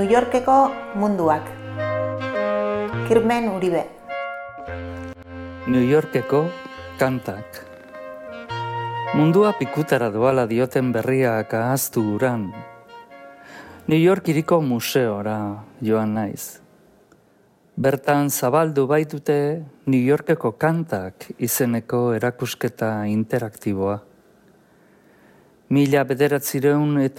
New Yorkeko munduak. Kirmen Uribe. New Yorkeko kantak. Mundua pikutara doala dioten berriak ahaztu uran. New York hiriko museora joan naiz. Bertan zabaldu baitute New Yorkeko kantak izeneko erakusketa interaktiboa. 1900 eta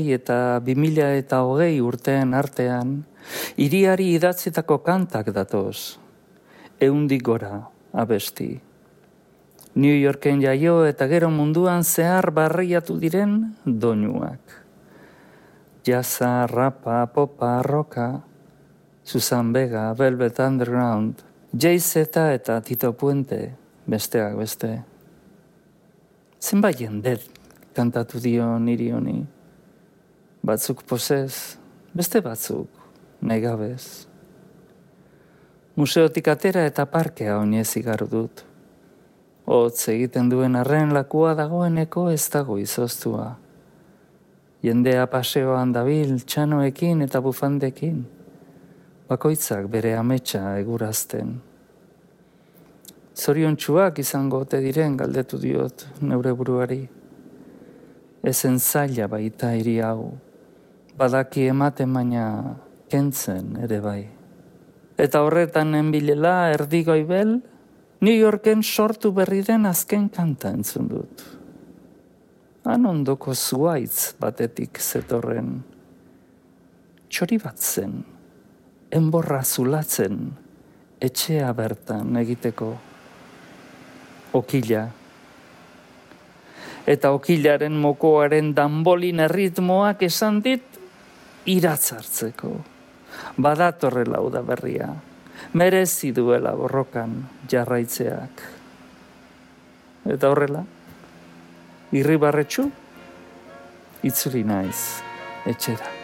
2020 urteen artean, hiriari idatzitako kantak datoz. 100 gora abesti. New Yorken jaio eta gero munduan zehar barriatu diren doinuak. Jazza, rapa, popa, rocka, Susan Vega, Velvet Underground, Jay-Z eta Tito Puente, besteak beste. Zenbait jendet kantatu dio niri honi. Batzuk pozez, beste batzuk negabez. Museotik atera eta parkea oinez igaru dut. Hotz egiten duen arren lakua dagoeneko ez dago izoztua. Jendea paseoan dabil txanoekin eta bufandekin. Bakoitzak bere ametsa egurazten. Zoriontsuak izango ote diren galdetu diot neure buruari. Ezen zaila baita hiri hau. Badaki ematen baina kentzen ere bai. Eta horretan nenbilela erdigoibel, New Yorken sortu berri den azken kanta entzun dut. Han ondoko zuaitz batetik zetorren. Txori bat zen, enborra zulatzen, etxea bertan egiteko. Okila. Eta okilaren mokoaren danbolin erritmoak esan dit iratzartzeko. Badatorrela uda berria. Merezi duela borrokan jarraitzeak. Eta horrela, irribarretxu, itzuli naiz etxera.